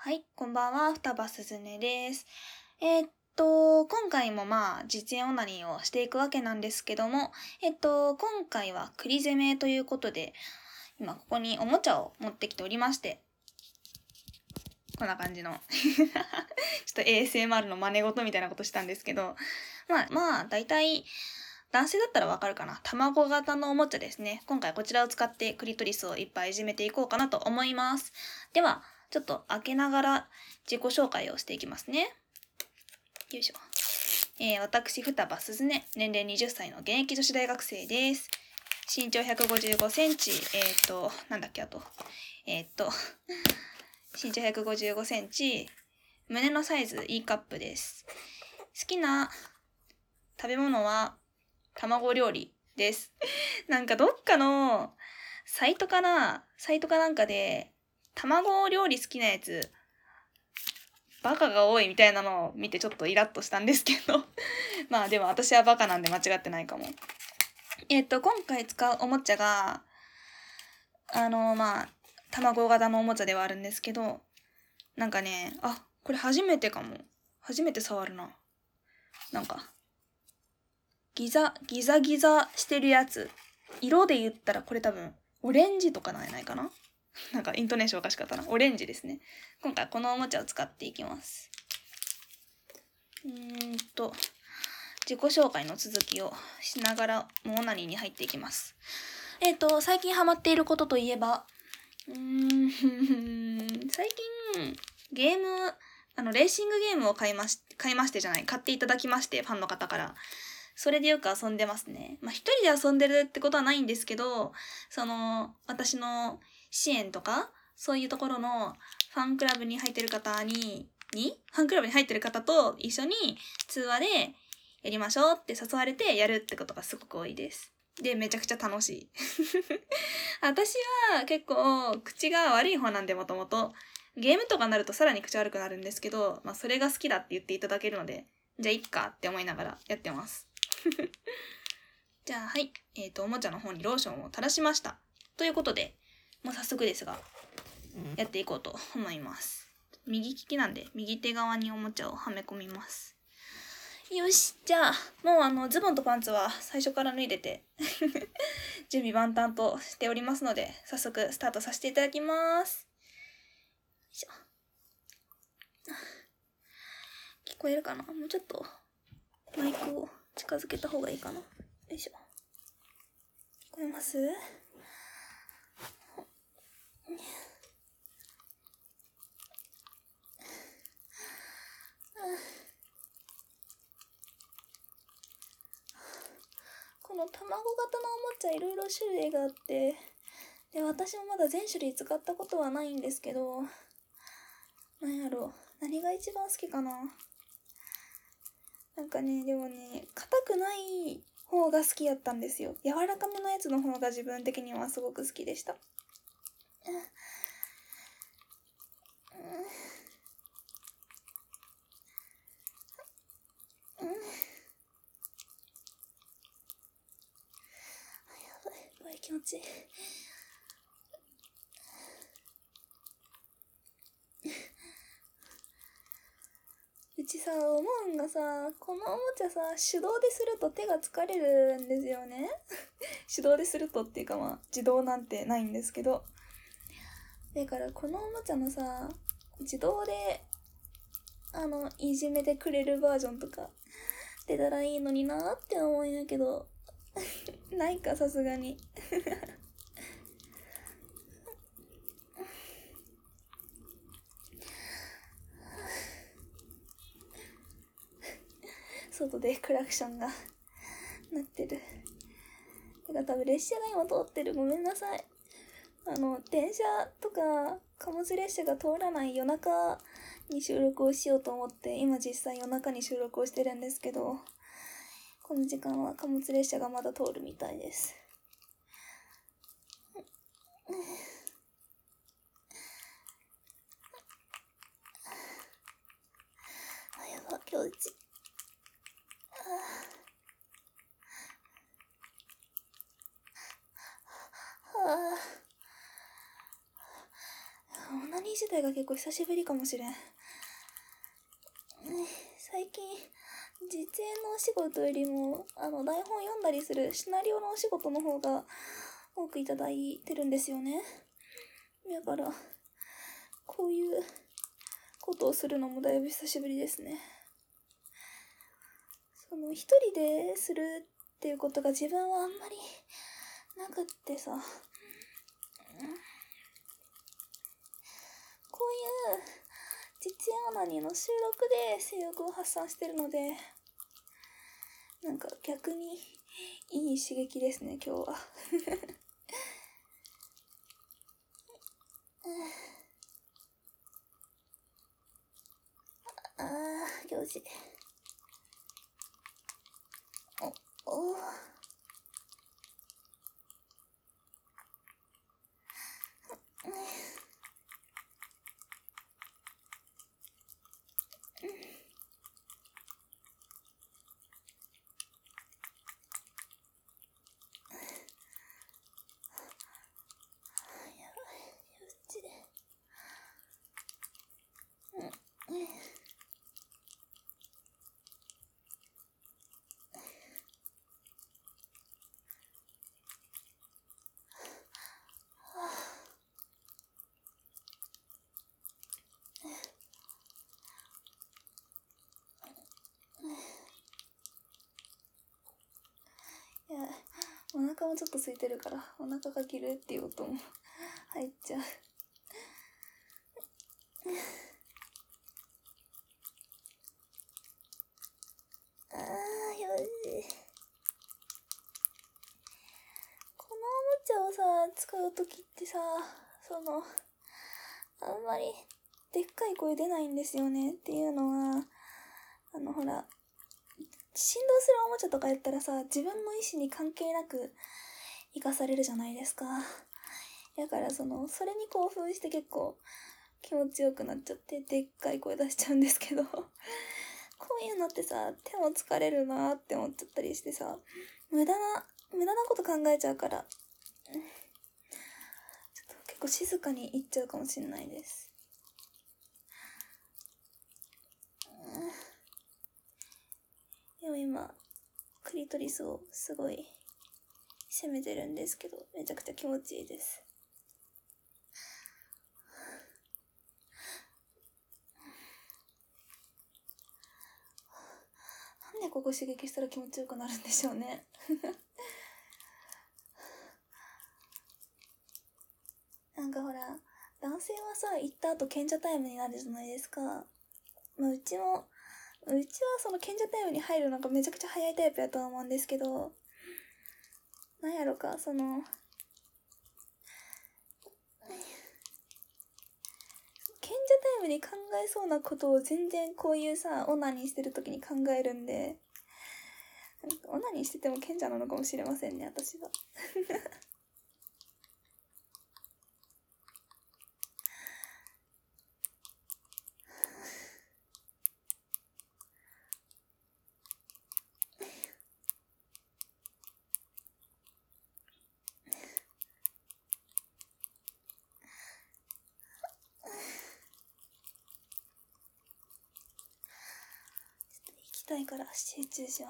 はい、こんばんは、双葉すずねです。今回も実演オナニーをしていくわけなんですけども、今回は栗攻めということで、今ここにおもちゃを持ってきておりまして、こんな感じの、ちょっと ASMR の真似事みたいなことしたんですけど、だいたい男性だったらわかるかな。卵型のおもちゃですね。今回こちらを使ってクリトリスをいっぱいいじめていこうかなと思います。では、ちょっと開けながら自己紹介をしていきますね。よいしょ。私、双葉すずね、年齢20歳の現役女子大学生です。身長155センチ、身長155センチ、胸のサイズ E カップです。好きな食べ物は卵料理です。なんかどっかのサイトかなんかで卵料理好きなやつバカが多いみたいなのを見てちょっとイラッとしたんですけどでも私はバカなんで間違ってないかも。今回使うおもちゃが卵型のおもちゃではあるんですけど、なんかね、これ初めてかも。初めて触るな。なんかギザギザしてるやつ。色で言ったらこれ多分オレンジとかなんやないかな。なんかイントネーションおかしかったな。オレンジですね。今回このおもちゃを使っていきます。自己紹介の続きをしながらオナニーに入っていきます。最近ハマっていることといえば、最近ゲーム、レーシングゲームを買っていただきまして、ファンの方から。それでよく遊んでますね。一人で遊んでるってことはないんですけど、私の支援とか、そういうところのファンクラブに入ってる方ファンクラブに入ってる方と一緒に通話でやりましょうって誘われてやるってことがすごく多いです。で、めちゃくちゃ楽しい。私は結構口が悪い方なんでもともと。ゲームとかになるとさらに口悪くなるんですけど、それが好きだって言っていただけるので、じゃあいっかって思いながらやってます。じゃあはい。おもちゃの方にローションを垂らしました。ということで、もう早速ですが、やっていこうと思います。右利きなんで、右手側におもちゃをはめ込みます。よし、じゃあ、もうズボンとパンツは最初から脱いでて、準備万端としておりますので、早速スタートさせていただきます。よいしょ。聞こえるかな？もうちょっとマイクを近づけた方がいいかな。よいしょ。聞こえます？この卵型のおもちゃいろいろ種類があって、で、私もまだ全種類使ったことはないんですけど、何が一番好きかな。なんかね、でもね、硬くない方が好きやったんですよ。柔らかめのやつの方が自分的にはすごく好きでした。やばい、気持ちいい。うちさ、思うんがさ、このおもちゃさ、手動ですると手が疲れるんですよね。手動でするとっていうか自動なんてないんですけど。だからこのおもちゃのさ、自動で、いじめてくれるバージョンとか出たらいいのになーって思うんやけど、ないか、さすがに。外でクラクションが鳴ってる。だから多分列車が今通ってる。ごめんなさい。電車とか貨物列車が通らない夜中に収録をしようと思って、今実際夜中に収録をしてるんですけど、この時間は貨物列車がまだ通るみたいです。やば、今日うち。オナニー中自体が結構久しぶりかもしれん。最近実演のお仕事よりも台本読んだりするシナリオのお仕事の方が多くいただいてるんですよね。だからこういうことをするのもだいぶ久しぶりですね。一人でするっていうことが自分はあんまりなくってさ、こういう実演オナニーの収録で性欲を発散してるので、なんか逆にいい刺激ですね、今日は。気持ちいい。おいや、お腹もちょっと空いてるからお腹が切るっていう音も入っちゃう。よし。このおもちゃをさ使うときってさ、あんまりでっかい声出ないんですよね。っていうのはほら、振動するおもちゃとかやったらさ、自分の意思に関係なく生かされるじゃないですか。だからそれに興奮して結構気持ちよくなっちゃってでっかい声出しちゃうんですけどこういうのってさ、手も疲れるなって思っちゃったりしてさ、無駄なこと考えちゃうから、ちょっと結構静かにいっちゃうかもしれないです。でも今クリトリスをすごい攻めてるんですけど、めちゃくちゃ気持ちいいです。なんでここ刺激したら気持ちよくなるんでしょうねなんかほら、男性はさ、行った後賢者タイムになるじゃないですか。うちは賢者タイムに入るのがめちゃくちゃ早いタイプやと思うんですけど、なんやろか、賢者タイムに考えそうなことを全然こういうさ、オナニーしてる時に考えるんで、オナニーしてても賢者なのかもしれませんね、私は。行きたいから集中します。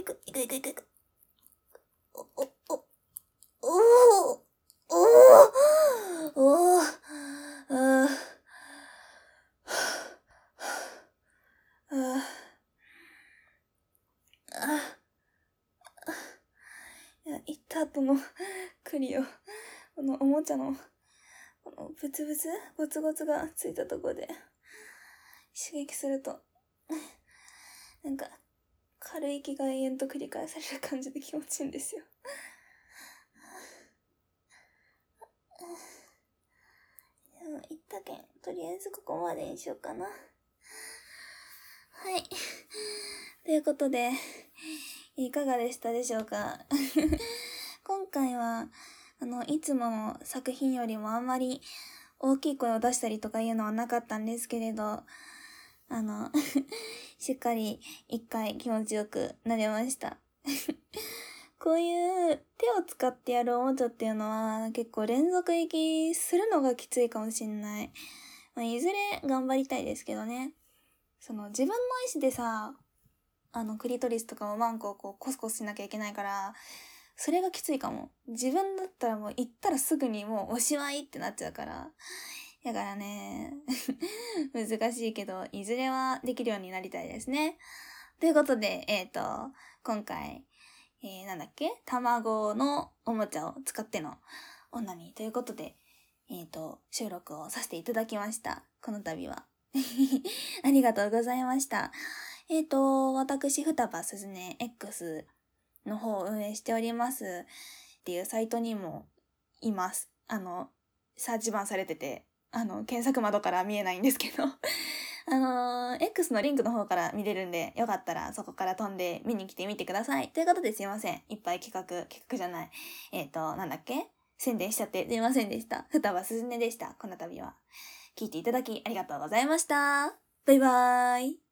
いく。お、お、お、おー、おー、あー、行った後の栗を、このおもちゃの、このブツブツ、ゴツゴツがついたところで、刺激すると、なんか、軽い息が永遠と繰り返される感じで気持ちいいんですよ。行ったけん、とりあえずここまでにしようかな。はい。ということで、いかがでしたでしょうか。今回は、いつもの作品よりもあんまり大きい声を出したりとかいうのはなかったんですけれど、しっかり一回気持ちよくなれました。こういう手を使ってやるおもちゃっていうのは結構連続息するのがきついかもしんない。いずれ頑張りたいですけどね。自分の意思でさ、クリトリスとかをマンコをこうコスコスしなきゃいけないから、それがきついかも。自分だったらもう行ったらすぐにもうおしまいってなっちゃうから。だからね、難しいけど、いずれはできるようになりたいですね。ということで、今回、卵のおもちゃを使ってのオナニーということで、収録をさせていただきました。この度は。ありがとうございました。私、双葉すずね X の方を運営しておりますっていうサイトにもいます。サーチバンされてて、検索窓から見えないんですけど、X のリンクの方から見れるんで、よかったらそこから飛んで見に来てみてください。ということですいません。いっぱい企画じゃない。宣伝しちゃってすいませんでした。双葉すずねでした。この度は。聞いていただきありがとうございました。バイバーイ。